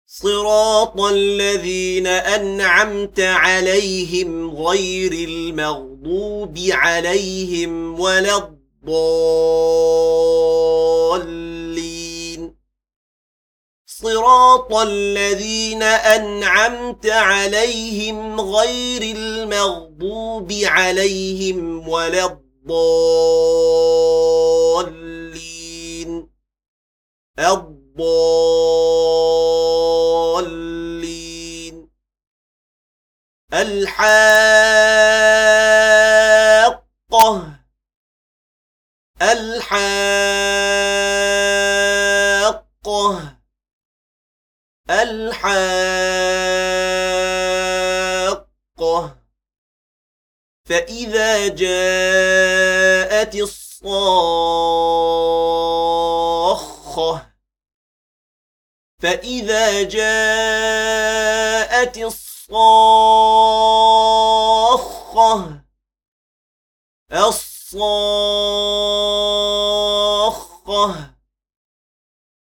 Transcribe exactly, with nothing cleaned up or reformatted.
صراط الذين أنعمت عليهم غير المغضوب عليهم ولا الضالين صراط الذين أنعمت عليهم غير المغضوب عليهم ولا الضالين الضالين الحاقة الحاقة الحاقة فإذا جاءت الصاخة فإذا جاءت الصاخة الصاخة